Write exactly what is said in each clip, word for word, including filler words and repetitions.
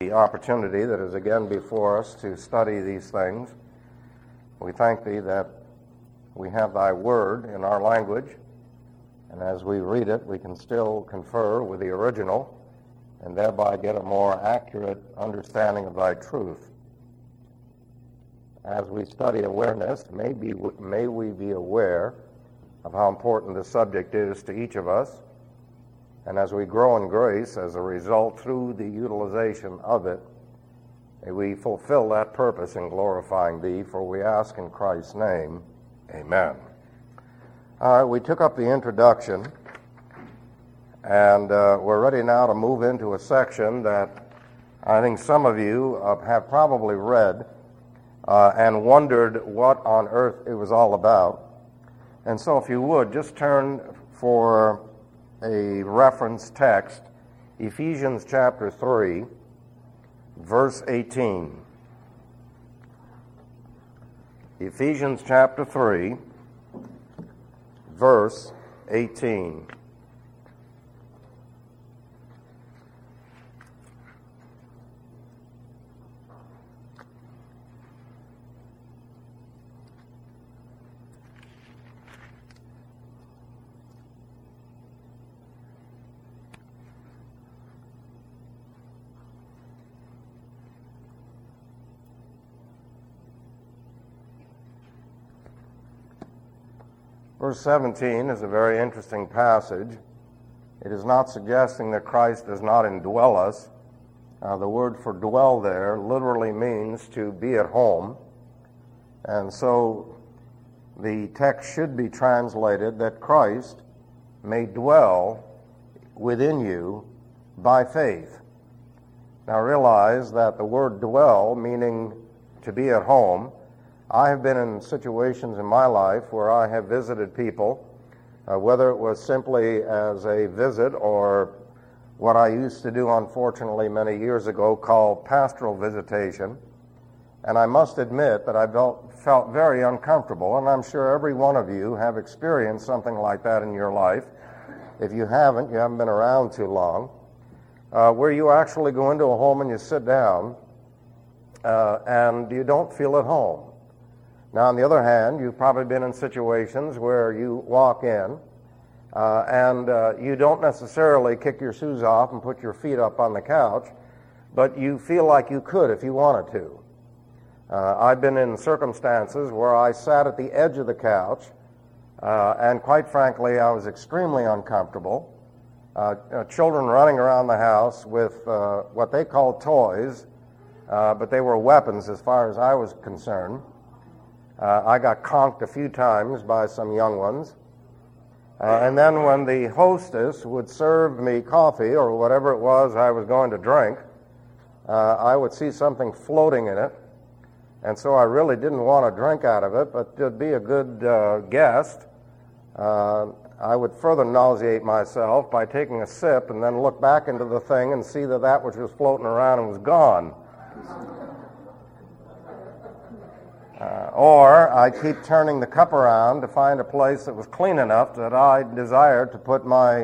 The opportunity that is again before us to study these things. We thank Thee that we have Thy Word in our language, and as we read it, we can still confer with the original and thereby get a more accurate understanding of Thy truth. As we study awareness, may, be, may we be aware of how important the subject is to each of us, and as we grow in grace as a result through the utilization of it, may we fulfill that purpose in glorifying Thee, for we ask in Christ's name, amen. All right, we took up the introduction, and uh, we're ready now to move into a section that I think some of you uh, have probably read uh, and wondered what on earth it was all about. And so if you would, just turn for a reference text, Ephesians chapter three, verse eighteen. Ephesians chapter three, verse eighteen. Verse seventeen is a very interesting passage. It is not suggesting that Christ does not indwell us. Uh, the word for dwell there literally means to be at home. And so the text should be translated that Christ may dwell within you by faith. Now realize that the word dwell, meaning to be at home, I have been in situations in my life where I have visited people, uh, whether it was simply as a visit or what I used to do, unfortunately, many years ago called pastoral visitation. And I must admit that I felt, felt very uncomfortable, and I'm sure every one of you have experienced something like that in your life. If you haven't, you haven't been around too long, uh, where you actually go into a home and you sit down uh, and you don't feel at home. Now, on the other hand, you've probably been in situations where you walk in uh, and uh, you don't necessarily kick your shoes off and put your feet up on the couch, but you feel like you could if you wanted to. Uh, I've been in circumstances where I sat at the edge of the couch, uh, and quite frankly, I was extremely uncomfortable. Uh, uh, children running around the house with uh, what they called toys, uh, but they were weapons as far as I was concerned. Uh, I got conked a few times by some young ones. Uh, and then when the hostess would serve me coffee or whatever it was I was going to drink, uh, I would see something floating in it. And so I really didn't want to drink out of it, but to be a good uh, guest, uh, I would further nauseate myself by taking a sip and then look back into the thing and see that that which was floating around was gone. Uh, or I keep turning the cup around to find a place that was clean enough that I desired to put my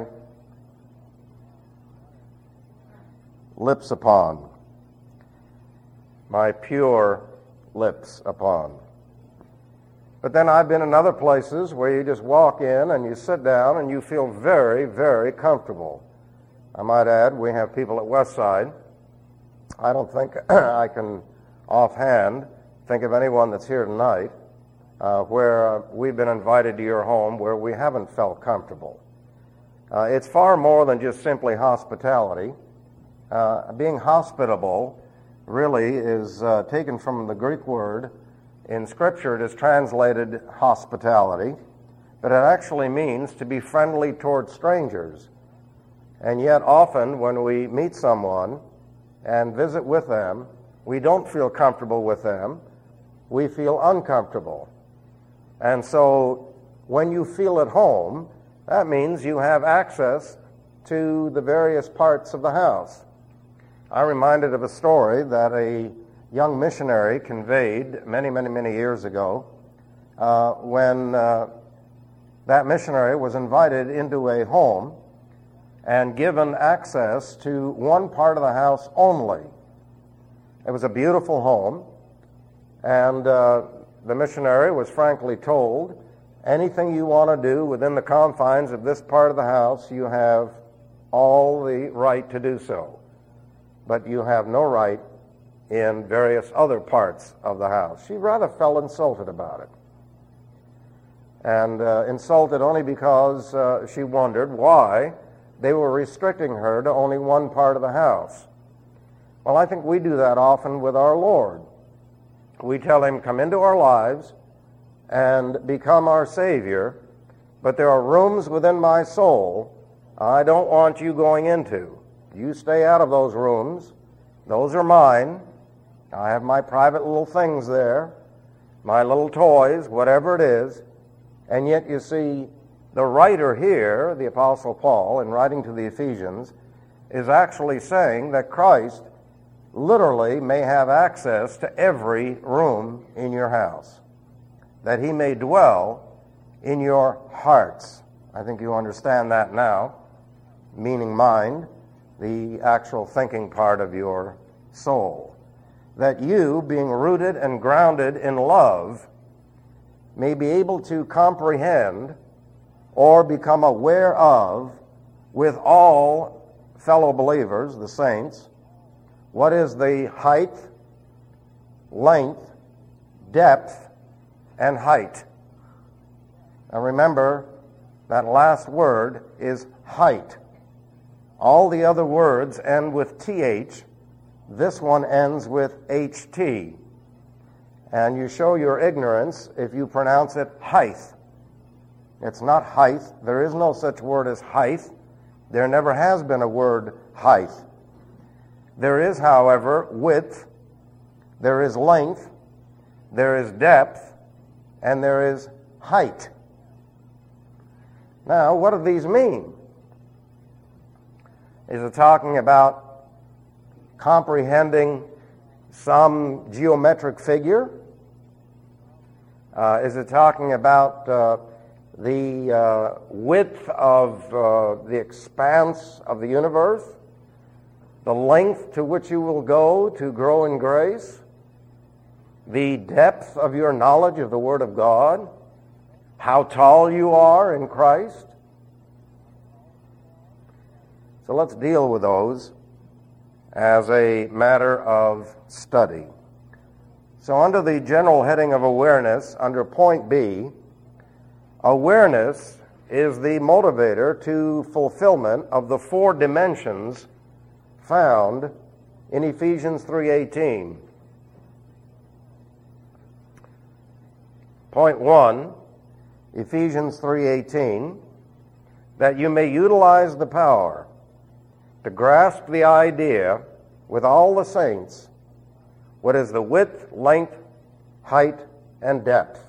lips upon, my pure lips upon. But then I've been in other places where you just walk in and you sit down and you feel very, very comfortable. I might add, we have people at Westside. I don't think I can offhand think of anyone that's here tonight uh, where uh, we've been invited to your home where we haven't felt comfortable. Uh, it's far more than just simply hospitality. Uh, being hospitable really is uh, taken from the Greek word. In Scripture it is translated hospitality, but it actually means to be friendly toward strangers. And yet often when we meet someone and visit with them, we don't feel comfortable with them. We feel uncomfortable. And so when you feel at home, that means you have access to the various parts of the house. I'm reminded of a story that a young missionary conveyed many, many, many years ago uh, when uh, that missionary was invited into a home and given access to one part of the house only. It was a beautiful home, and uh, the missionary was frankly told, anything you want to do within the confines of this part of the house, you have all the right to do so. But you have no right in various other parts of the house. She rather felt insulted about it. And uh, insulted only because uh, she wondered why they were restricting her to only one part of the house. Well, I think we do that often with our Lord. We tell him, come into our lives and become our Savior, but there are rooms within my soul I don't want you going into. You stay out of those rooms. Those are mine. I have my private little things there, my little toys, whatever it is. And yet, you see, the writer here, the Apostle Paul, in writing to the Ephesians, is actually saying that Christ literally may have access to every room in your house, that he may dwell in your hearts. I think you understand that now, meaning mind, the actual thinking part of your soul. That you, being rooted and grounded in love, may be able to comprehend or become aware of, with all fellow believers, the saints, what is the height, length, depth, and height. Now remember, that last word is height. All the other words end with th. This one ends with ht. And you show your ignorance if you pronounce it height. It's not height. There is no such word as height. There never has been a word height. There is, however, width, there is length, there is depth, and there is height. Now, what do these mean? Is it talking about comprehending some geometric figure? Uh, is it talking about uh, the uh, width of uh, the expanse of the universe? The length to which you will go to grow in grace? The depth of your knowledge of the Word of God? How tall you are in Christ? So let's deal with those as a matter of study. So under the general heading of awareness, under point B, awareness is the motivator to fulfillment of the four dimensions found in Ephesians three eighteen. Point one, Ephesians three eighteen, that you may utilize the power to grasp the idea with all the saints what is the width, length, height, and depth.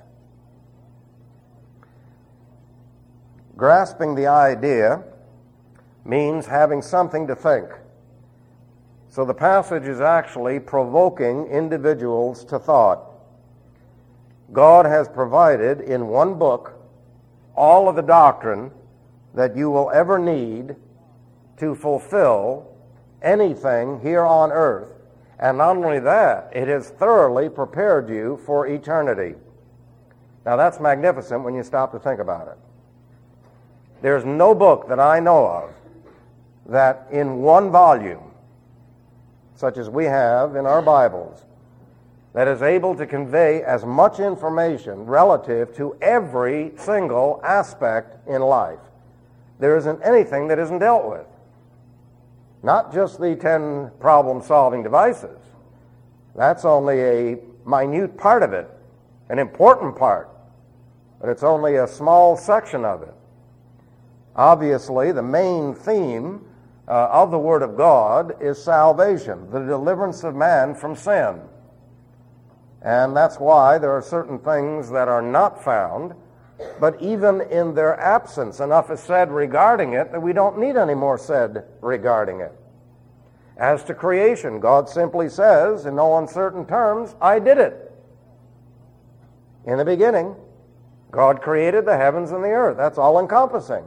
Grasping the idea means having something to think. So the passage is actually provoking individuals to thought. God has provided in one book all of the doctrine that you will ever need to fulfill anything here on earth. And not only that, it has thoroughly prepared you for eternity. Now that's magnificent when you stop to think about it. There's no book that I know of that in one volume, such as we have in our Bibles, that is able to convey as much information relative to every single aspect in life. There isn't anything that isn't dealt with. Not just the ten problem-solving devices. That's only a minute part of it, an important part, but it's only a small section of it. Obviously, the main theme uh, of the Word of God is salvation, the deliverance of man from sin. And that's why there are certain things that are not found, but even in their absence, enough is said regarding it that we don't need any more said regarding it. As to creation, God simply says, in no uncertain terms, I did it. In the beginning, God created the heavens and the earth. That's all-encompassing.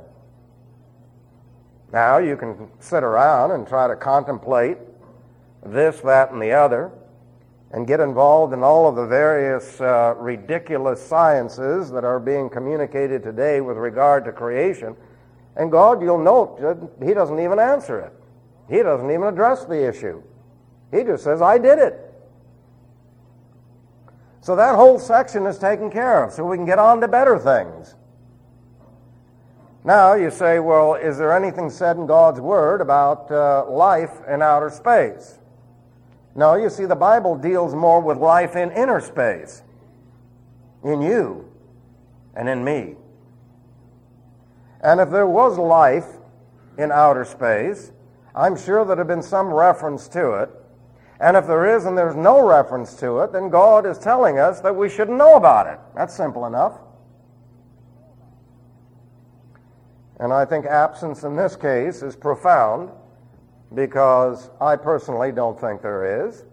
Now, you can sit around and try to contemplate this, that, and the other, and get involved in all of the various uh, ridiculous sciences that are being communicated today with regard to creation. And God, you'll note, he doesn't even answer it. He doesn't even address the issue. He just says, I did it. So that whole section is taken care of, so we can get on to better things. Now, you say, well, is there anything said in God's Word about uh, life in outer space? No, you see, the Bible deals more with life in inner space, in you and in me. And if there was life in outer space, I'm sure there had been some reference to it. And if there is and there's no reference to it, then God is telling us that we shouldn't know about it. That's simple enough. And I think absence in this case is profound, because I personally don't think there is,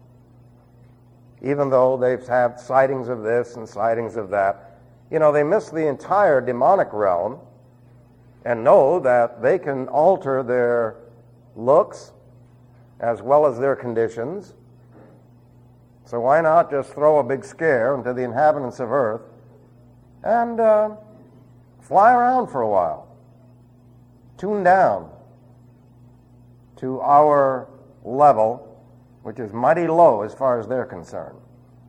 even though they've had sightings of this and sightings of that. You know, they miss the entire demonic realm and know that they can alter their looks as well as their conditions. So why not just throw a big scare into the inhabitants of earth and uh, fly around for a while, tune down to our level, which is mighty low as far as they're concerned.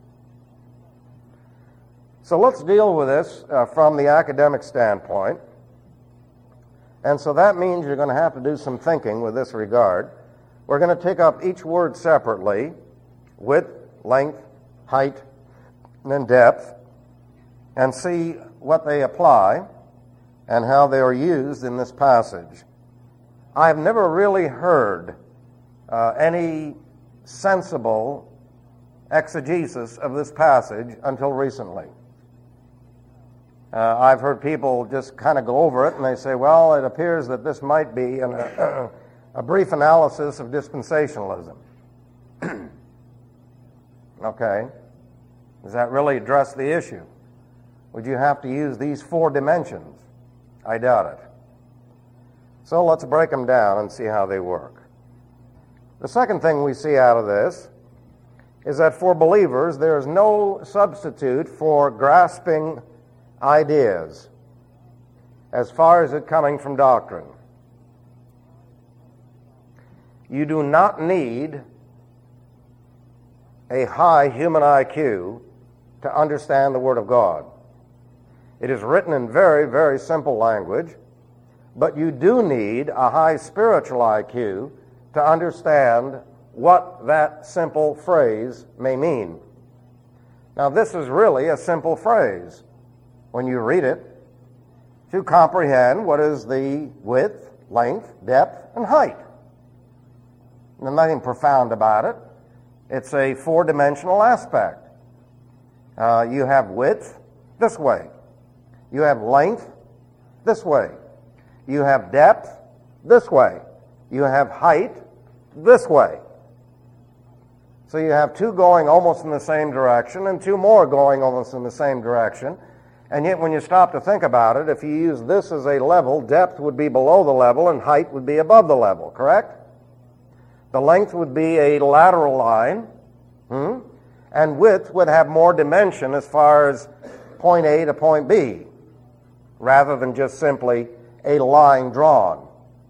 So let's deal with this uh, from the academic standpoint. And so that means you're going to have to do some thinking with this regard. We're going to take up each word separately: width, length, height, and then depth, and see what they apply and how they are used in this passage. I've never really heard uh, any sensible exegesis of this passage until recently. Uh, I've heard people just kind of go over it and they say, well, it appears that this might be an, uh, a brief analysis of dispensationalism. Okay. Does that really address the issue? Would you have to use these four dimensions? I doubt it. So let's break them down and see how they work. The second thing we see out of this is that for believers, there is no substitute for grasping ideas as far as it coming from doctrine. You do not need a high human I Q to understand the Word of God. It is written in very, very simple language, but you do need a high spiritual I Q to understand what that simple phrase may mean. Now, this is really a simple phrase when you read it, to comprehend what is the width, length, depth, and height. There's nothing profound about it. It's a four-dimensional aspect. Uh, you have width this way. You have length this way. You have depth this way. You have height this way. So you have two going almost in the same direction and two more going almost in the same direction. And yet when you stop to think about it, if you use this as a level, depth would be below the level and height would be above the level, correct? The length would be a lateral line, hmm? and width would have more dimension as far as point A to point B, rather than just simply a line drawn.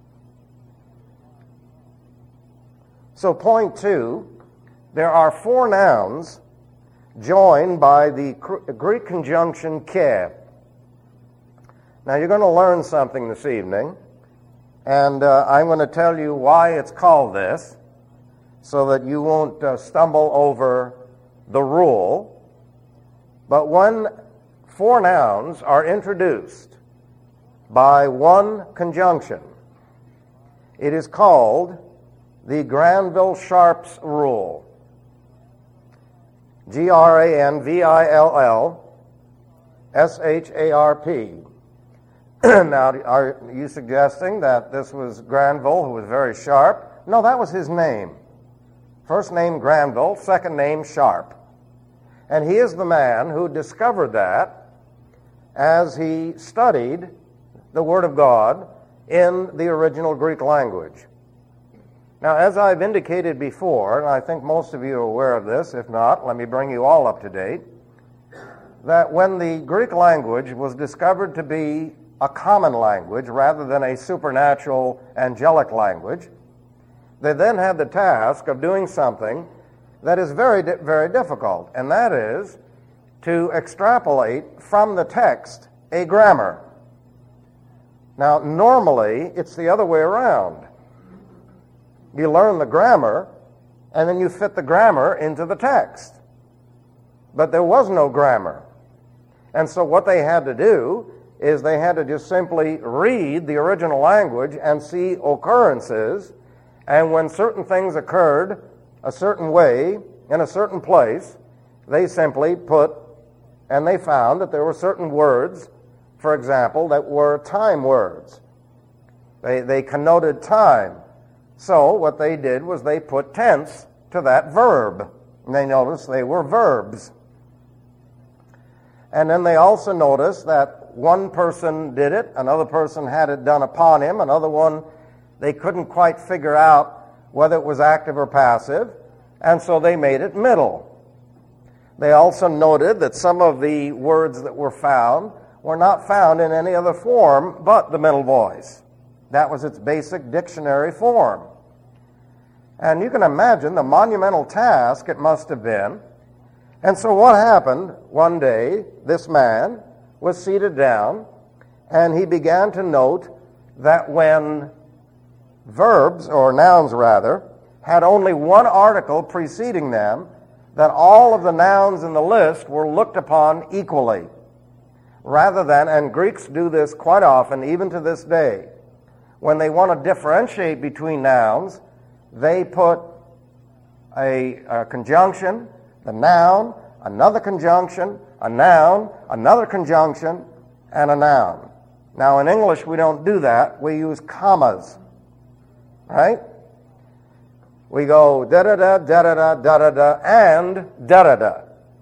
So point two, there are four nouns joined by the Greek conjunction ke. Now you're going to learn something this evening, and uh, I'm going to tell you why it's called this, so that you won't uh, stumble over the rule. But when four nouns are introduced by one conjunction, it is called the Granville-Sharp's rule. G R A N V I L L S H A R P. Now, are you suggesting that this was Granville, who was very sharp? No, that was his name. First name Granville, second name Sharp. And he is the man who discovered that as he studied the Word of God in the original Greek language. Now, as I've indicated before, and I think most of you are aware of this, if not, let me bring you all up to date, that when the Greek language was discovered to be a common language rather than a supernatural angelic language, they then had the task of doing something that is very, very difficult, and that is to extrapolate from the text a grammar. Now, normally, it's the other way around. You learn the grammar, and then you fit the grammar into the text. But there was no grammar. And so what they had to do is they had to just simply read the original language and see occurrences, and when certain things occurred a certain way in a certain place, they simply put, and they found that there were certain words, for example, that were time words. They, they connoted time. So what they did was they put tense to that verb. And they noticed they were verbs. And then they also noticed that one person did it, another person had it done upon him, another one, they couldn't quite figure out whether it was active or passive, and so they made it middle. They also noted that some of the words that were found were not found in any other form but the middle voice. That was its basic dictionary form. And you can imagine the monumental task it must have been. And so what happened one day, this man was seated down, and he began to note that when verbs, or nouns rather, had only one article preceding them, that all of the nouns in the list were looked upon equally. Rather than, and Greeks do this quite often, even to this day, when they want to differentiate between nouns, they put a, a conjunction, the noun, another conjunction, a noun, another conjunction, and a noun. Now, in English, we don't do that. We use commas, right? We go da-da-da, da-da-da, da-da-da, and da-da-da.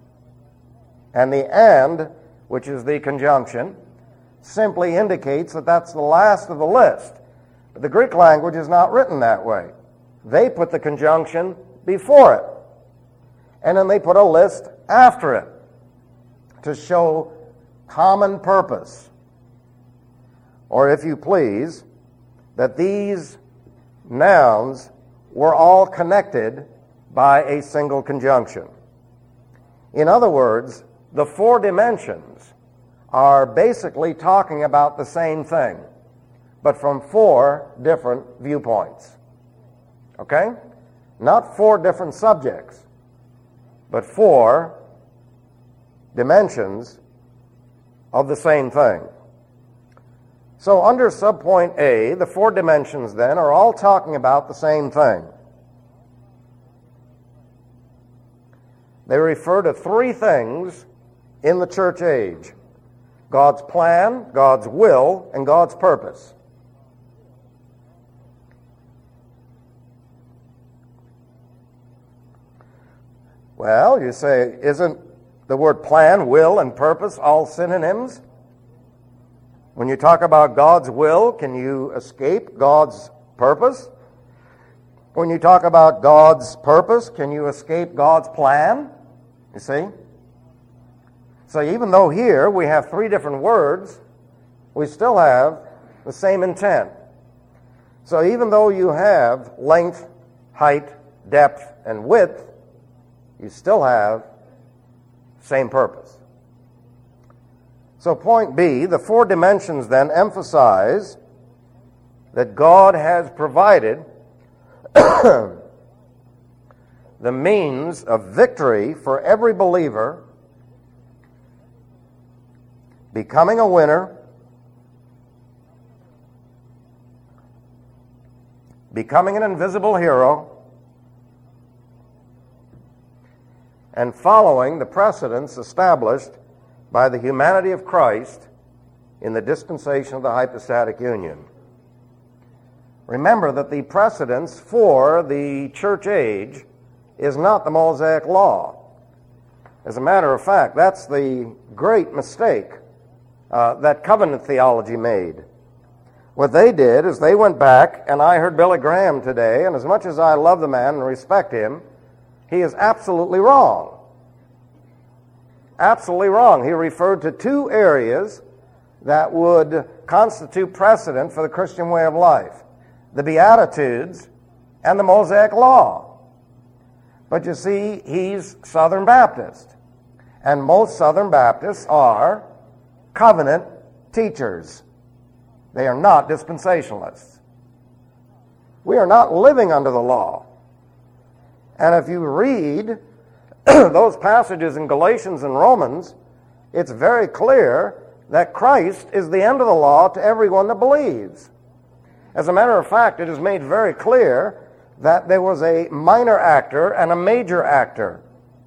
And the and, which is the conjunction, simply indicates that that's the last of the list. But the Greek language is not written that way. They put the conjunction before it. And then they put a list after it to show common purpose. Or, if you please, that these nouns were all connected by a single conjunction. In other words, the four dimensions are basically talking about the same thing, but from four different viewpoints. Okay? Not four different subjects, but four dimensions of the same thing. So under subpoint A, the four dimensions then are all talking about the same thing. They refer to three things in the church age: God's plan, God's will, and God's purpose. Well, you say, isn't the word plan, will, and purpose all synonyms? When you talk about God's will, can you escape God's purpose? When you talk about God's purpose, can you escape God's plan? You see? So even though here we have three different words, we still have the same intent. So even though you have length, height, depth, and width, you still have same purpose. So point B, the four dimensions then emphasize that God has provided the means of victory for every believer, becoming a winner, becoming an invisible hero, and following the precedents established by the humanity of Christ in the dispensation of the hypostatic union. Remember that the precedence for the church age is not the Mosaic law. As a matter of fact, that's the great mistake uh, that covenant theology made. What they did is they went back, and I heard Billy Graham today, and as much as I love the man and respect him, he is absolutely wrong. Absolutely wrong. He referred to two areas that would constitute precedent for the Christian way of life: the Beatitudes and the Mosaic Law. But you see, he's Southern Baptist, and most Southern Baptists are covenant teachers. They are not dispensationalists. We are not living under the law. And if you read those passages in Galatians and Romans, it's very clear that Christ is the end of the law to everyone that believes. As a matter of fact, it is made very clear that there was a minor actor and a major actor.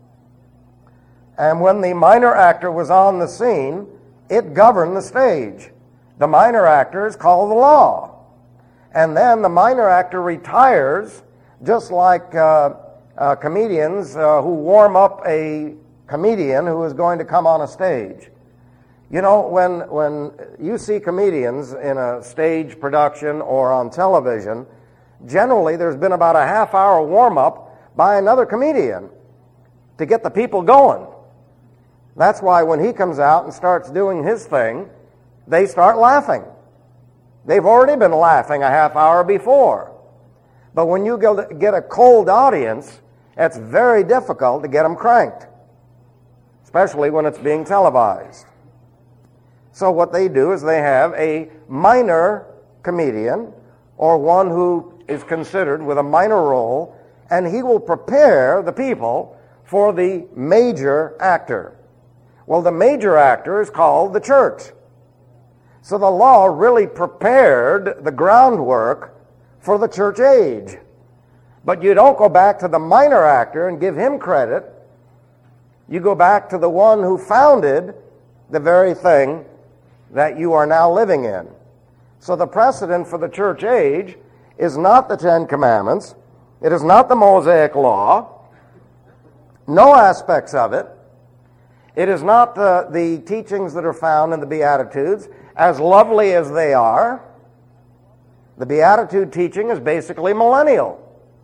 And when the minor actor was on the scene, it governed the stage. The minor actor is called the law. And then the minor actor retires, just like uh, uh, comedians uh, who warm up a comedian who is going to come on a stage. You know, when, when you see comedians in a stage production or on television, generally there's been about a half hour warm-up by another comedian to get the people going. That's why when he comes out and starts doing his thing, they start laughing. They've already been laughing a half hour before. But when you get a cold audience, it's very difficult to get them cranked, especially when it's being televised. So what they do is they have a minor comedian, or one who is considered with a minor role, and he will prepare the people for the major actor. Well, the major actor is called the church. So the law really prepared the groundwork for the church age. But you don't go back to the minor actor and give him credit. You go back to the one who founded the very thing that you are now living in. So the precedent for the church age is not the Ten Commandments. It is not the Mosaic Law. No aspects of it. It is not the, the teachings that are found in the Beatitudes, as lovely as they are. The Beatitude teaching is basically millennial.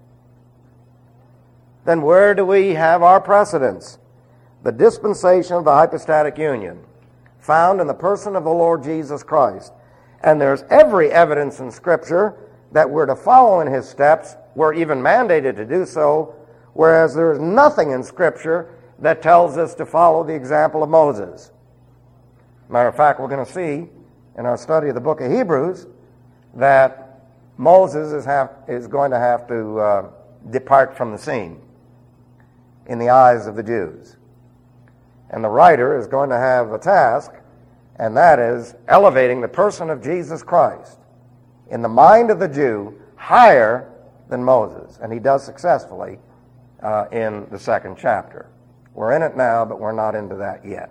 Then where do we have our precedents? The dispensation of the hypostatic union, found in the person of the Lord Jesus Christ. And there's every evidence in Scripture that we're to follow in his steps. We're even mandated to do so, whereas there is nothing in Scripture that tells us to follow the example of Moses. Matter of fact, we're going to see in our study of the book of Hebrews that Moses is, have, is going to have to uh, depart from the scene in the eyes of the Jews. And the writer is going to have a task, and that is elevating the person of Jesus Christ in the mind of the Jew higher than Moses. And he does successfully uh, in the second chapter. We're in it now, but we're not into that yet.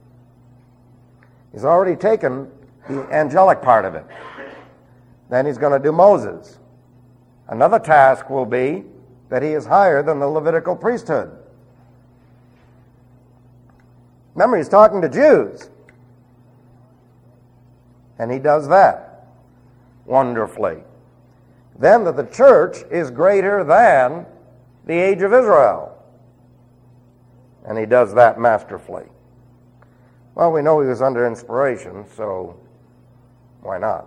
He's already taken the angelic part of it. Then he's going to do Moses. Another task will be that he is higher than the Levitical priesthood. Remember, he's talking to Jews. And he does that wonderfully. Then that the church is greater than the age of Israel. And he does that masterfully. Well, we know he was under inspiration, so why not?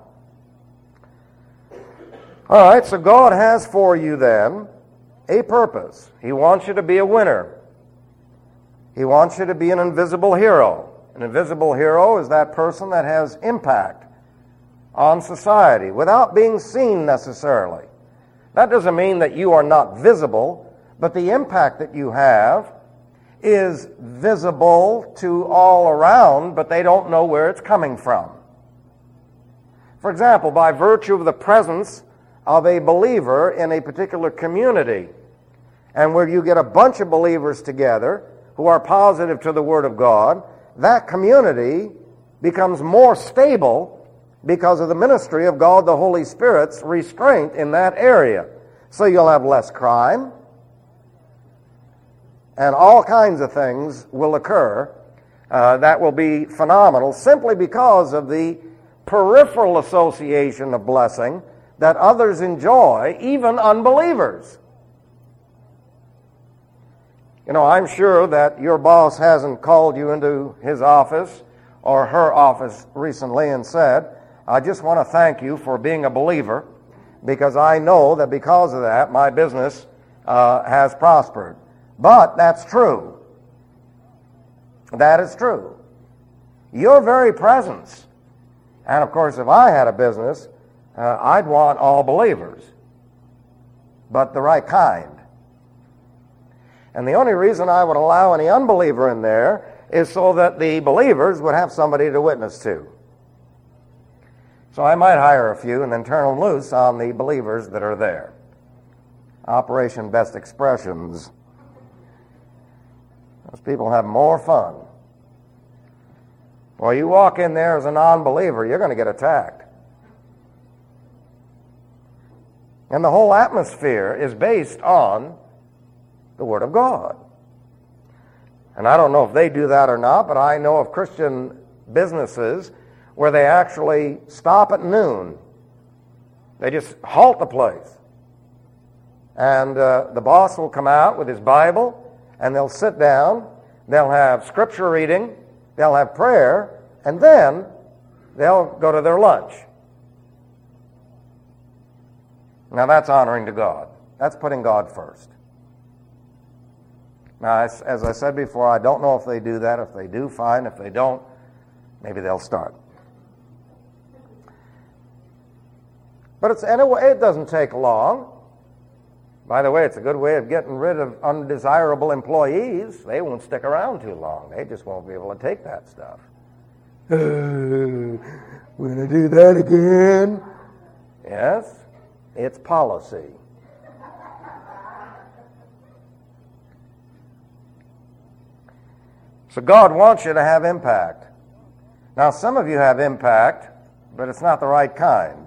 All right, so God has for you then a purpose. He wants you to be a winner. He wants you to be an invisible hero. An invisible hero is that person that has impact on society without being seen necessarily. That doesn't mean that you are not visible, but the impact that you have is visible to all around, but they don't know where it's coming from. For example, by virtue of the presence of a believer in a particular community, and where you get a bunch of believers together who are positive to the Word of God, that community becomes more stable because of the ministry of God the Holy Spirit's restraint in that area. So you'll have less crime, and all kinds of things will occur uh, that will be phenomenal simply because of the peripheral association of blessing that others enjoy, even unbelievers. You know, I'm sure that your boss hasn't called you into his office or her office recently and said, I just want to thank you for being a believer, because I know that because of that, my business uh, has prospered. But that's true. That is true. Your very presence. And of course, if I had a business, uh, I'd want all believers, but the right kind. And the only reason I would allow any unbeliever in there is so that the believers would have somebody to witness to. So I might hire a few and then turn them loose on the believers that are there. Operation Best Expressions. Those people have more fun. Well, you walk in there as a non-believer, you're going to get attacked. And the whole atmosphere is based on the Word of God. And I don't know if they do that or not, but I know of Christian businesses where they actually stop at noon. They just halt the place. And uh, the boss will come out with his Bible, and they'll sit down, they'll have scripture reading, they'll have prayer, and then they'll go to their lunch. Now that's honoring to God. That's putting God first. Now, as, as I said before, I don't know if they do that. If they do, fine. If they don't, maybe they'll start. But it's, anyway, it doesn't take long. By the way, it's a good way of getting rid of undesirable employees. They won't stick around too long. They just won't be able to take that stuff. Uh, we're going to do that again? Yes, it's policy. So God wants you to have impact. Now, some of you have impact, but it's not the right kind.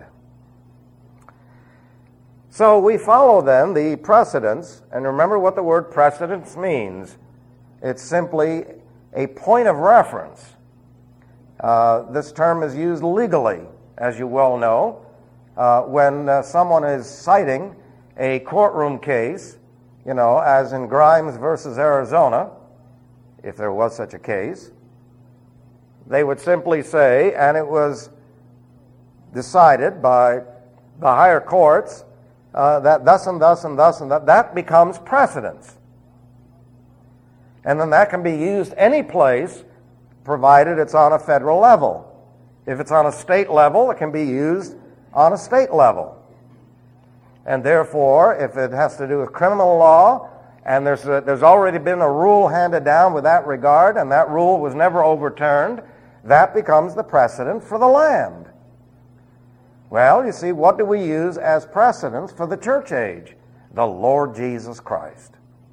So we follow then the precedents, and remember what the word precedents means. It's simply a point of reference. Uh, this term is used legally, as you well know, uh, when uh, someone is citing a courtroom case, you know, as in Grimes versus Arizona, if there was such a case. They would simply say, and it was decided by the higher courts, uh, that thus and thus and thus and that, that becomes precedence. And then that can be used any place, provided it's on a federal level. If it's on a state level, it can be used on a state level. And therefore, if it has to do with criminal law, and there's a, there's already been a rule handed down with that regard, and that rule was never overturned, that becomes the precedent for the land. Well, you see, what do we use as precedents for the church age? The Lord Jesus Christ.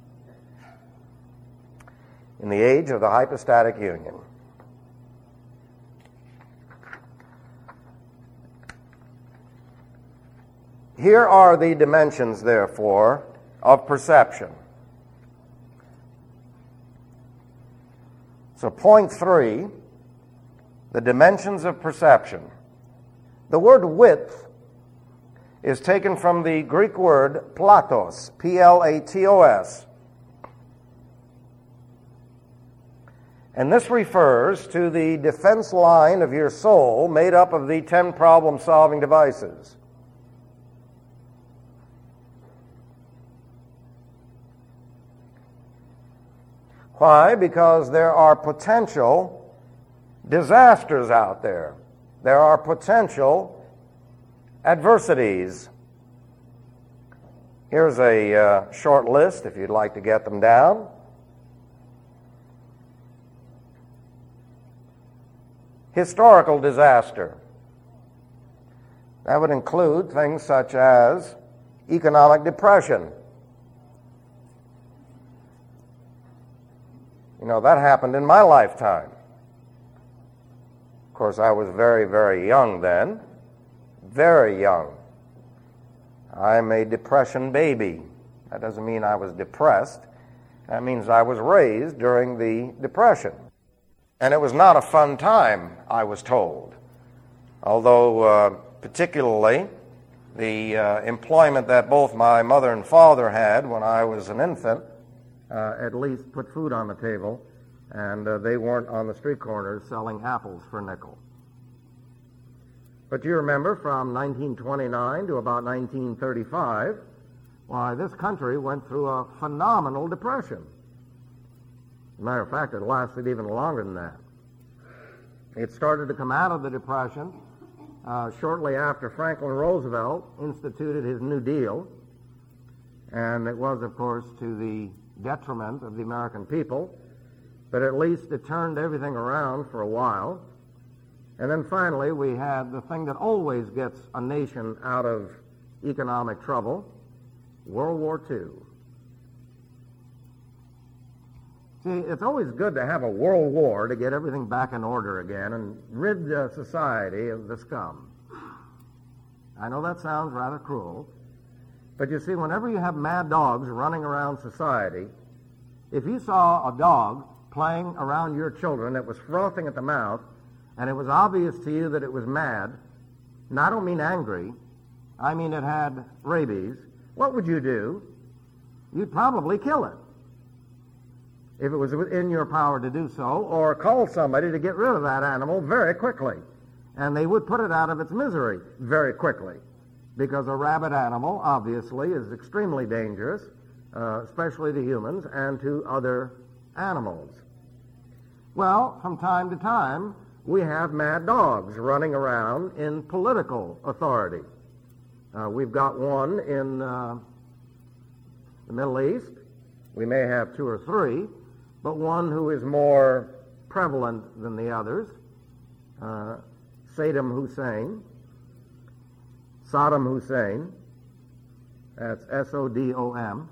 In the age of the hypostatic union. Here are the dimensions, therefore, of perception. So point three, the dimensions of perception. The word width is taken from the Greek word platos, P L A T O S. And this refers to the defense line of your soul made up of the ten problem-solving devices. Why? Because there are potential disasters out there. There are potential adversities. Here's a uh, short list if you'd like to get them down. Historical disaster. That would include things such as economic depression. You know, that happened in my lifetime. Of course, I was very, very young then. Very young. I'm a depression baby. That doesn't mean I was depressed. That means I was raised during the Depression. And it was not a fun time, I was told. although uh, particularly the uh, employment that both my mother and father had when I was an infant uh, at least put food on the table, and uh, they weren't on the street corners selling apples for a nickel. But you remember from nineteen twenty-nine to about nineteen thirty-five, why, this country went through a phenomenal depression. As a matter of fact, it lasted even longer than that. It started to come out of the Depression uh, shortly after Franklin Roosevelt instituted his New Deal, and it was, of course, to the detriment of the American people, but at least it turned everything around for a while. And then finally, we had the thing that always gets a nation out of economic trouble, World War Two. See, it's always good to have a world war to get everything back in order again and rid uh, society of the scum. I know that sounds rather cruel, but you see, whenever you have mad dogs running around society, if you saw a dog playing around your children that was frothing at the mouth, and it was obvious to you that it was mad, and I don't mean angry, I mean it had rabies, what would you do? You'd probably kill it, if it was within your power to do so, or call somebody to get rid of that animal very quickly. And they would put it out of its misery very quickly, because a rabid animal, obviously, is extremely dangerous, uh, especially to humans and to other animals. Well, from time to time, we have mad dogs running around in political authority. Uh, we've got one in uh, the Middle East. We may have two or three, but one who is more prevalent than the others, uh, Saddam Hussein, Saddam Hussein, that's S O D O M.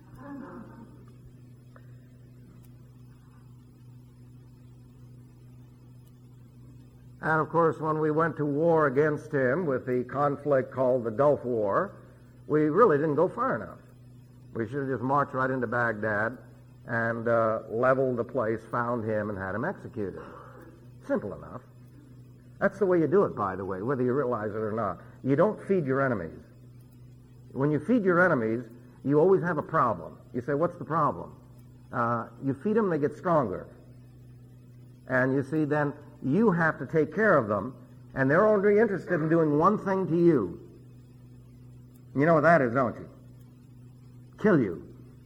And of course, when we went to war against him with the conflict called the Gulf War, we really didn't go far enough. We should have just marched right into Baghdad and uh, leveled the place, found him, and had him executed. Simple enough. That's the way you do it, by the way, whether you realize it or not. You don't feed your enemies. When you feed your enemies, you always have a problem. You say, what's the problem? Uh, you feed them, they get stronger. And you see, then you have to take care of them, and they're only interested in doing one thing to you. You know what that is, don't you? Kill you.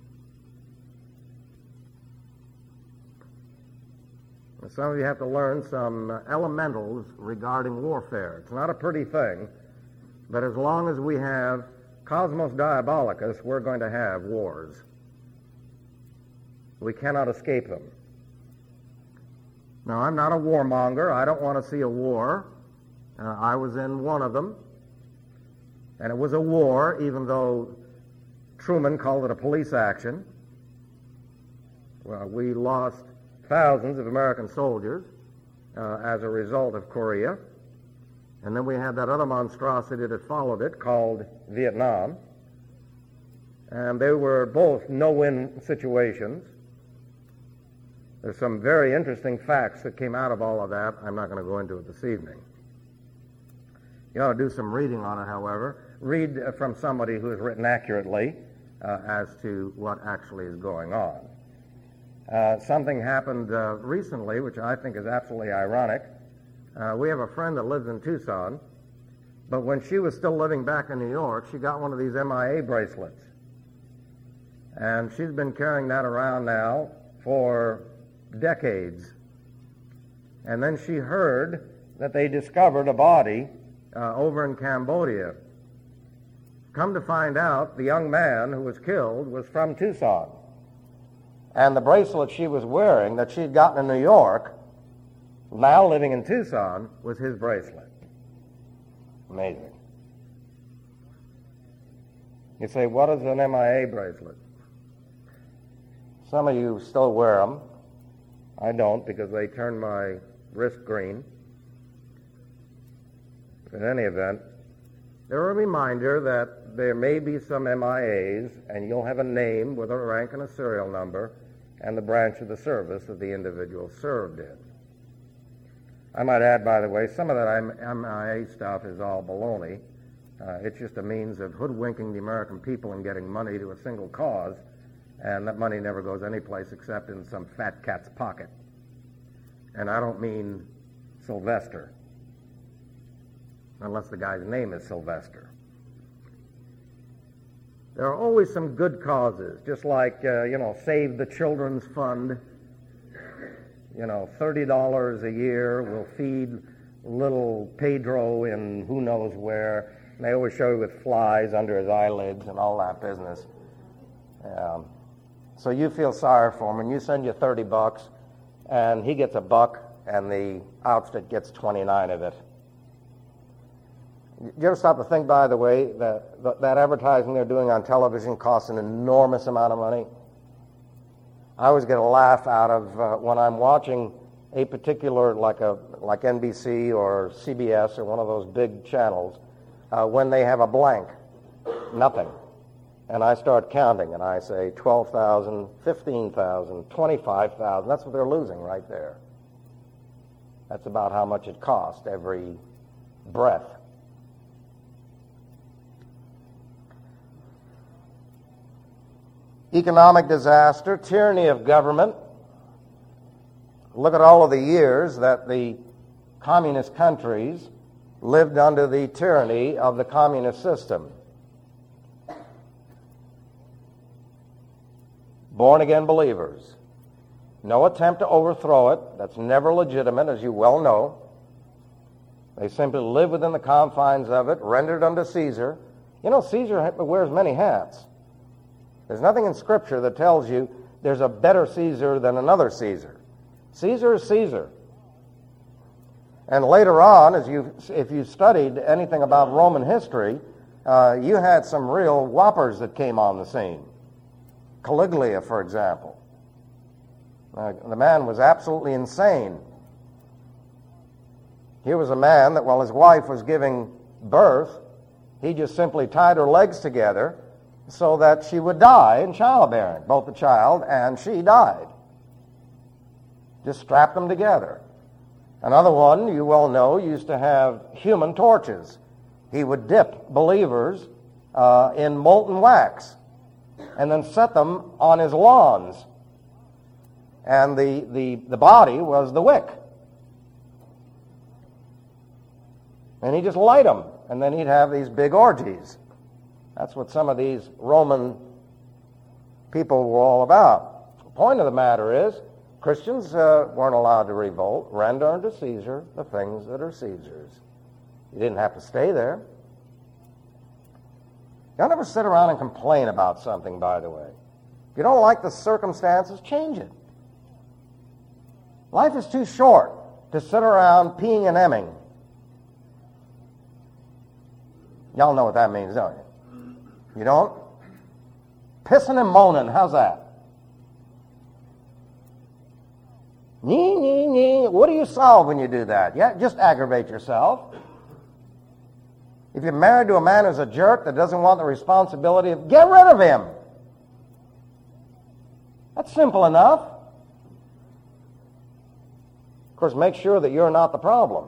Some of you have to learn some uh, elementals regarding warfare. It's not a pretty thing, but as long as we have Cosmos Diabolicus, we're going to have wars. We cannot escape them. Now, I'm not a warmonger. I don't want to see a war. Uh, I was in one of them, and it was a war, even though Truman called it a police action. Well, we lost thousands of American soldiers uh, as a result of Korea. And then we had that other monstrosity that followed it called Vietnam. And they were both no-win situations. There's some very interesting facts that came out of all of that. I'm not going to go into it this evening. You ought to do some reading on it, however. Read uh, from somebody who has written accurately uh, as to what actually is going on. Uh, something happened uh, recently, which I think is absolutely ironic. Uh, we have a friend that lives in Tucson, but when she was still living back in New York, she got one of these M I A bracelets. And she's been carrying that around now for decades. And then she heard that they discovered a body uh, over in Cambodia. Come to find out, the young man who was killed was from Tucson. And the bracelet she was wearing that she had gotten in New York, now living in Tucson, was his bracelet. Amazing. You say, what is an M I A bracelet? Some of you still wear them. I don't, because they turn my wrist green. In any event, they're a reminder that there may be some M I As, and you'll have a name with a rank and a serial number, and the branch of the service that the individual served in. I might add, by the way, some of that M I A stuff is all baloney. Uh, it's just a means of hoodwinking the American people and getting money to a single cause, and that money never goes anyplace except in some fat cat's pocket. And I don't mean Sylvester, unless the guy's name is Sylvester. There are always some good causes, just like, uh, you know, Save the Children's Fund. You know, thirty dollars a year will feed little Pedro in who knows where. And they always show you with flies under his eyelids and all that business. Um, so you feel sorry for him, and you send you thirty bucks, and he gets a buck, and the outfit gets twenty-nine of it. You ever stop to think, by the way, that that advertising they're doing on television costs an enormous amount of money? I always get a laugh out of uh, when I'm watching a particular, like a like N B C or C B S or one of those big channels, uh, when they have a blank, nothing. And I start counting, and I say twelve thousand, fifteen thousand, twenty-five thousand. That's what they're losing right there. That's about how much it costs every breath. Economic disaster, tyranny of government. Look at all of the years that the communist countries lived under the tyranny of the communist system. Born-again believers. No attempt to overthrow it. That's never legitimate, as you well know. They simply live within the confines of it, rendered unto Caesar. You know, Caesar wears many hats. There's nothing in Scripture that tells you there's a better Caesar than another Caesar. Caesar is Caesar. And later on, as you, if you studied anything about Roman history, uh, you had some real whoppers that came on the scene. Caligula, for example. Uh, the man was absolutely insane. Here was a man that while his wife was giving birth, he just simply tied her legs together so that she would die in childbearing. Both the child and she died. Just strapped them together. Another one, you well know, used to have human torches. He would dip believers uh, in molten wax and then set them on his lawns. And the, the, the body was the wick. And he'd just light them, and then he'd have these big orgies. That's what some of these Roman people were all about. The point of the matter is, Christians uh, weren't allowed to revolt. Render unto Caesar the things that are Caesar's. You didn't have to stay there. Don't ever sit around and complain about something, by the way. If you don't like the circumstances, change it. Life is too short to sit around peeing and emming. Y'all know what that means, don't you? You don't? Pissing and moaning, how's that? Nee, nee, nee. What do you solve when you do that? Yeah, just aggravate yourself. If you're married to a man who's a jerk that doesn't want the responsibility of, get rid of him. That's simple enough. Of course, make sure that you're not the problem.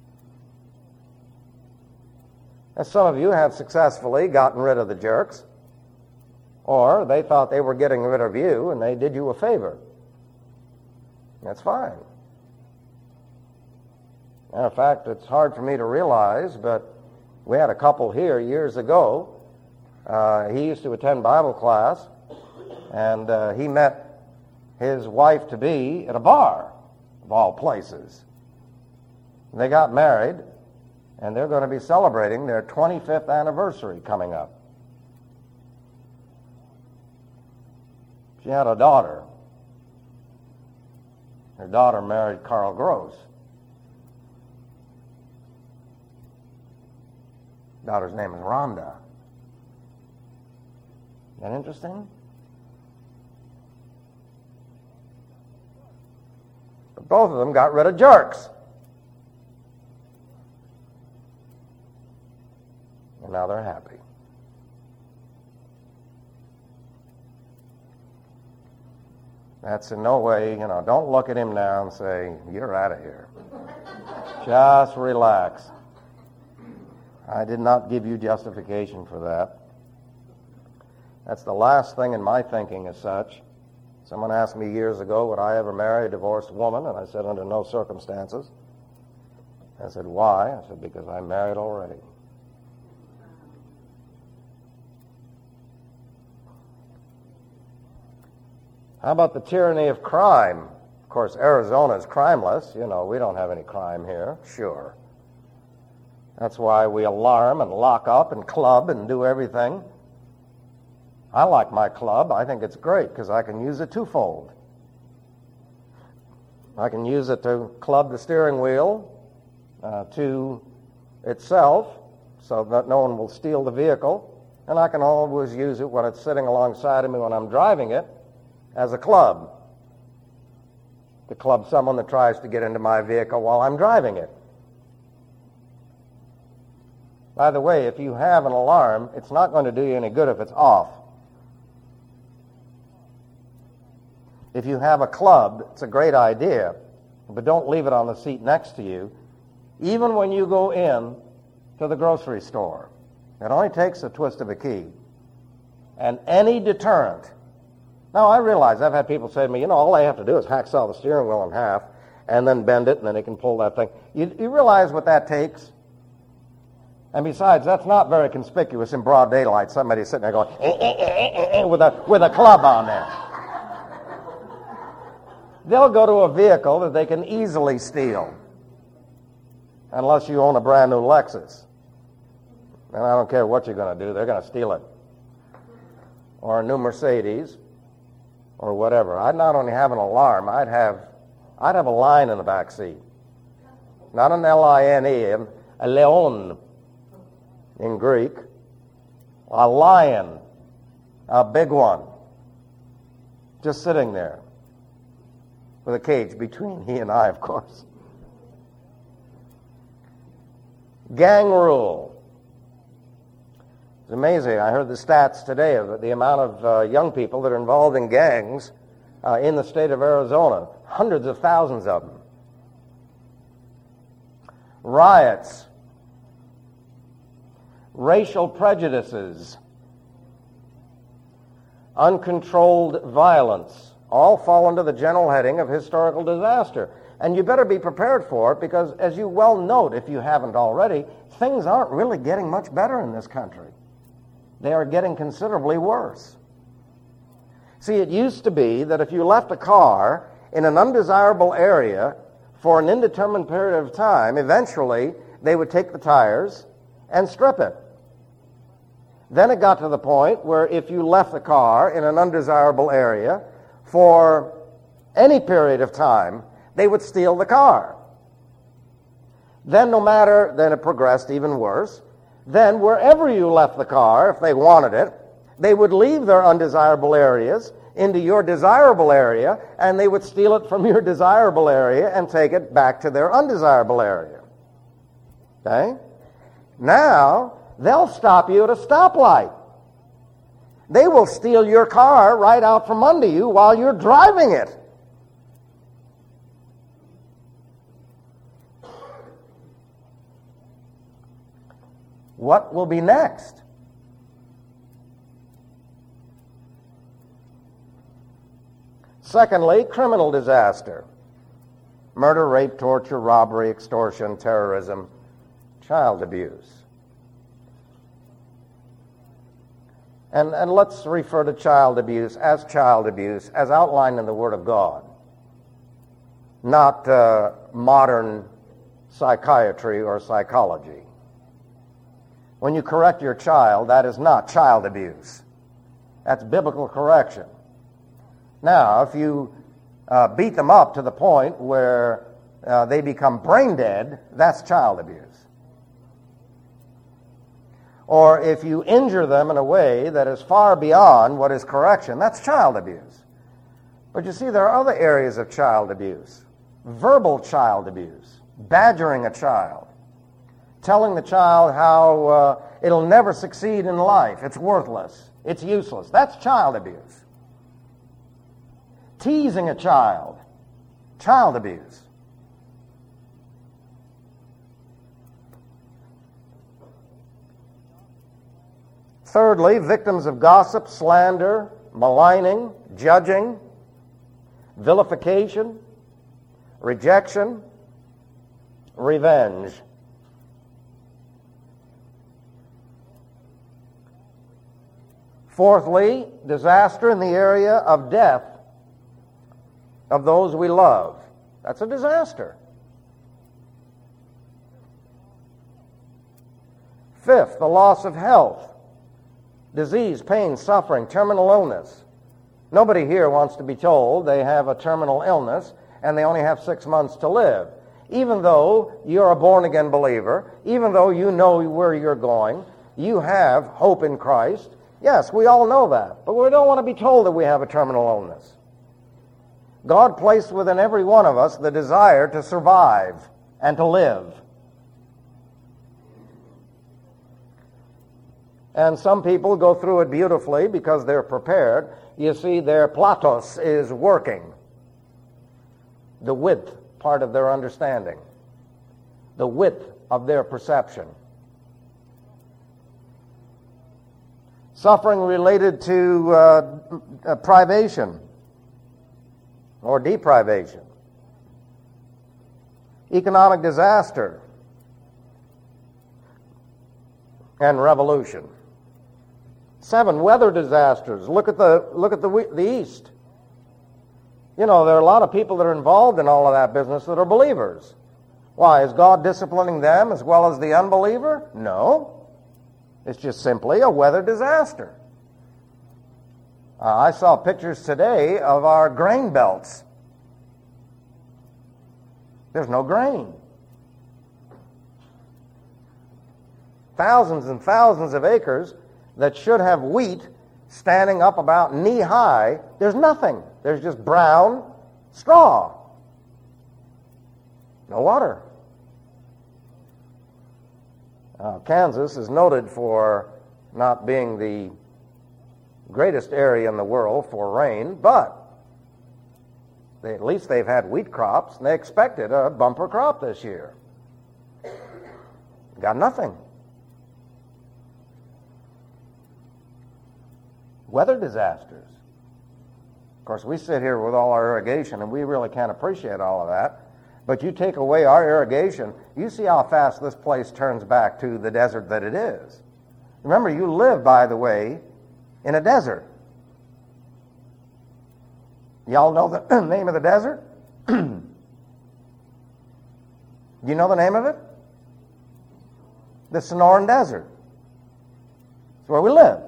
As some of you have successfully gotten rid of the jerks, or they thought they were getting rid of you and they did you a favor. That's fine. Matter of fact, it's hard for me to realize, but we had a couple here years ago. Uh, he used to attend Bible class, and uh, he met his wife-to-be at a bar, of all places. They got married, and they're going to be celebrating their twenty-fifth anniversary coming up. She had a daughter. Her daughter married Carl Gross. Daughter's name is Rhonda. Isn't that interesting? But both of them got rid of jerks. And now they're happy. That's in no way, you know, don't look at him now and say, you're out of here. Just relax. I did not give you justification for that. That's the last thing in my thinking as such. Someone asked me years ago, would I ever marry a divorced woman? And I said, under no circumstances. I said, why? I said, because I'm married already. How about the tyranny of crime? Of course, Arizona is crimeless. You know, we don't have any crime here. Sure. That's why we alarm and lock up and club and do everything. I like my club. I think it's great because I can use it twofold. I can use it to club the steering wheel uh, to itself so that no one will steal the vehicle, and I can always use it when it's sitting alongside of me when I'm driving it as a club, to club someone that tries to get into my vehicle while I'm driving it. By the way, if you have an alarm, it's not going to do you any good if it's off. If you have a club, it's a great idea, but don't leave it on the seat next to you, even when you go in to the grocery store. It only takes a twist of a key. And any deterrent. Now, I realize I've had people say to me, you know, all I have to do is hacksaw the steering wheel in half and then bend it, and then they can pull that thing. You, you realize what that takes? And besides, that's not very conspicuous in broad daylight. Somebody's sitting there going, eh, eh, eh, eh, eh, with a with a club on there. They'll go to a vehicle that they can easily steal, unless you own a brand new Lexus. And I don't care what you're going to do, they're going to steal it. Or a new Mercedes, or whatever. I'd not only have an alarm, I'd have I'd have a line in the back seat. Not an L I N E, a leon in Greek. A lion, a big one, just sitting there with a cage between he and I, of course. Gang rule. It's amazing. I heard the stats today of the amount of uh, young people that are involved in gangs uh, in the state of Arizona. Hundreds of thousands of them. Riots. Racial prejudices. Uncontrolled violence. All fall under the general heading of historical disaster. And you better be prepared for it because, as you well note, if you haven't already, things aren't really getting much better in this country. They are getting considerably worse. See, it used to be that if you left a car in an undesirable area for an indeterminate period of time, eventually they would take the tires and strip it. Then it got to the point where if you left the car in an undesirable area for any period of time, they would steal the car. Then no matter, then it progressed even worse. Then wherever you left the car, if they wanted it, they would leave their undesirable areas into your desirable area, and they would steal it from your desirable area and take it back to their undesirable area. Okay? Now, they'll stop you at a stoplight. They will steal your car right out from under you while you're driving it. What will be next? Secondly, criminal disaster. Murder, rape, torture, robbery, extortion, terrorism, child abuse. And, and let's refer to child abuse as child abuse as outlined in the Word of God, not uh, modern psychiatry or psychology. When you correct your child, that is not child abuse. That's biblical correction. Now, if you uh, beat them up to the point where uh, they become brain dead, that's child abuse. Or if you injure them in a way that is far beyond what is correction, that's child abuse. But you see, there are other areas of child abuse. Verbal child abuse, badgering a child, telling the child how uh, it'll never succeed in life, it's worthless, it's useless. That's child abuse. teasing a child, child abuse. Thirdly, victims of gossip, slander, maligning, judging, vilification, rejection, revenge. Fourthly, disaster in the area of death of those we love. That's a disaster. Fifth, the loss of health, disease, pain, suffering, terminal illness. Nobody here wants to be told they have a terminal illness and they only have six months to live. Even though you're a born-again believer, even though you know where you're going, you have hope in Christ. Yes, we all know that, but we don't want to be told that we have a terminal illness. God placed within every one of us the desire to survive and to live. And some people go through it beautifully because they're prepared. You see, their platos is working. The width part of their understanding. The width of their perception. Suffering related to uh, uh, privation or deprivation. Economic disaster and revolution. Seven, weather disasters. Look at the look at the the East. You know, there are a lot of people that are involved in all of that business that are believers. Why? Is God disciplining them as well as the unbeliever? No. It's just simply a weather disaster. Uh, I saw pictures today of our grain belts. There's no grain. Thousands and thousands of acres that should have wheat standing up about knee-high, there's nothing. There's just brown straw. No water. Uh, Kansas is noted for not being the greatest area in the world for rain, but they, at least they've had wheat crops, and they expected a bumper crop this year. Got nothing. Weather disasters. Of course, we sit here with all our irrigation, and we really can't appreciate all of that. But you take away our irrigation, you see how fast this place turns back to the desert that it is. Remember, you live, by the way, in a desert. Y'all know the name of the desert? Do you know the name of it? The Sonoran Desert. It's where we live.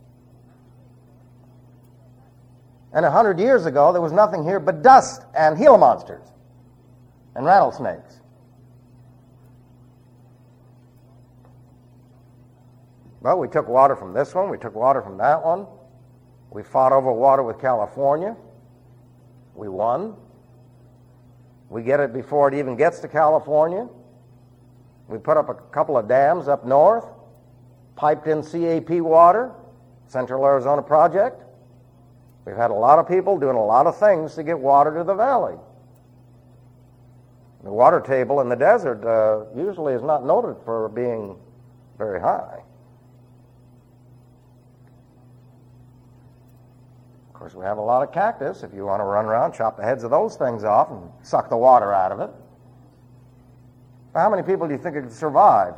And a hundred years ago, there was nothing here but dust and Gila monsters and rattlesnakes. Well, we took water from this one. We took water from that one. We fought over water with California. We won. We get it before it even gets to California. We put up a couple of dams up north, piped in C A P water, Central Arizona Project. We've had a lot of people doing a lot of things to get water to the valley. The water table in the desert uh, usually is not noted for being very high. Of course, we have a lot of cactus. If you want to run around, chop the heads of those things off and suck the water out of it. How many people do you think could survive?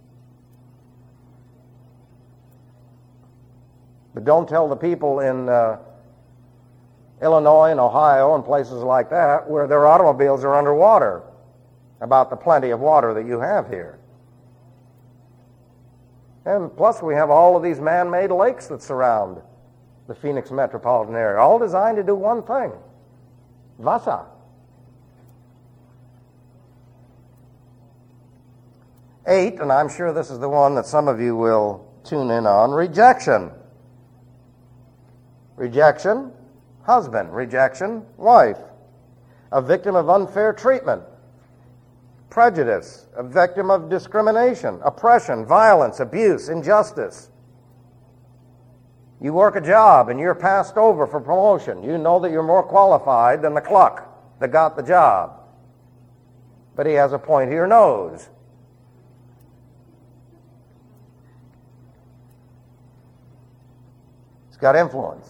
But don't tell the people in uh, Illinois and Ohio and places like that where their automobiles are underwater about the plenty of water that you have here. And plus we have all of these man-made lakes that surround the Phoenix metropolitan area, all designed to do one thing: Vasa. Eight, and I'm sure this is the one that some of you will tune in on, rejection. Rejection, husband. Rejection, wife. A victim of unfair treatment. Prejudice. A victim of discrimination, oppression, violence, abuse, injustice. You work a job and you're passed over for promotion. You know that you're more qualified than the cluck that got the job. But he has a pointier nose. He's got influence.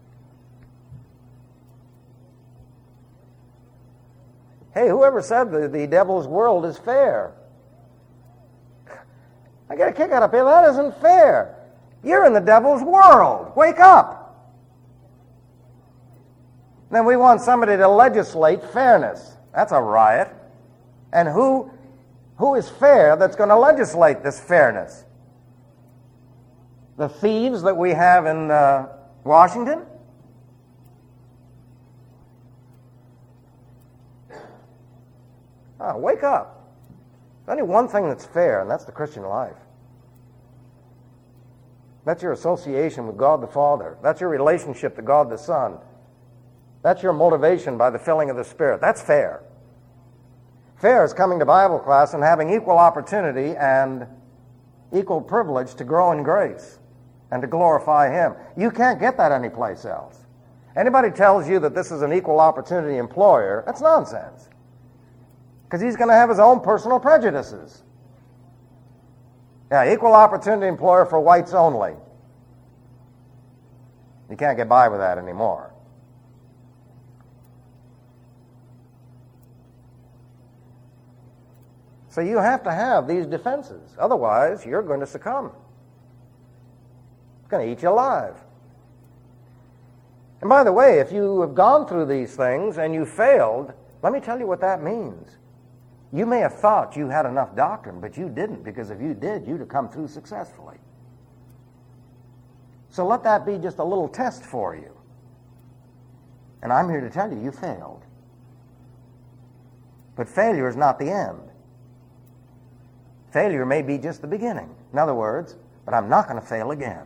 Hey, whoever said that the devil's world is fair? I get a kick out of it. That isn't fair. You're in the devil's world. Wake up. Then we want somebody to legislate fairness. That's a riot. And who, who is fair that's going to legislate this fairness? The thieves that we have in uh, Washington? Oh, wake up. There's only one thing that's fair, and that's the Christian life. That's your association with God the Father. That's your relationship to God the Son. That's your motivation by the filling of the Spirit. That's fair. Fair is coming to Bible class and having equal opportunity and equal privilege to grow in grace and to glorify Him. You can't get that anyplace else. Anybody tells you that this is an equal opportunity employer, that's nonsense. Because he's going to have his own personal prejudices. Yeah, equal opportunity employer for whites only. You can't get by with that anymore. So you have to have these defenses. Otherwise, you're going to succumb. It's going to eat you alive. And by the way, if you have gone through these things and you failed, let me tell you what that means. You may have thought you had enough doctrine, but you didn't, because if you did, you'd have come through successfully. So let that be just a little test for you. And I'm here to tell you, you failed. But failure is not the end. Failure may be just the beginning. In other words, but I'm not going to fail again.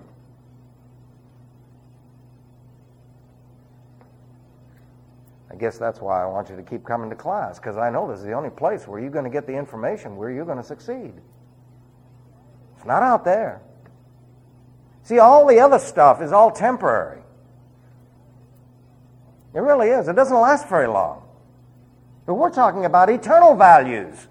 I guess that's why I want you to keep coming to class, because I know this is the only place where you're going to get the information where you're going to succeed. It's not out there. See, all the other stuff is all temporary. It really is. It doesn't last very long. But we're talking about eternal values.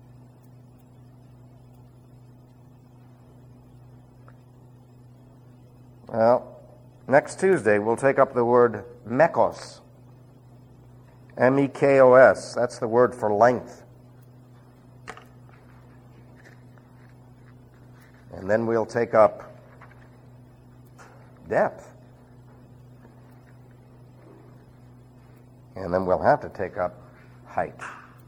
Well, next Tuesday we'll take up the word mekos. M E K O S. That's the word for length. And then we'll take up depth. And then we'll have to take up height.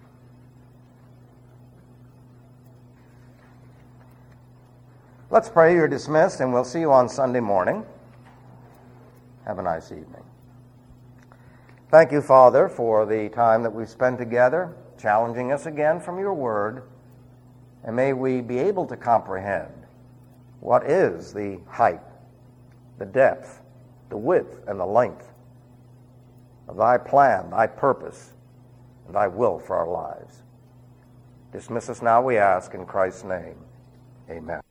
Let's pray. You're dismissed, and we'll see you on Sunday morning. Have a nice evening. Thank you, Father, for the time that we've spent together, challenging us again from your word. And may we be able to comprehend what is the height, the depth, the width, and the length of thy plan, thy purpose, and thy will for our lives. Dismiss us now, we ask, in Christ's name. Amen.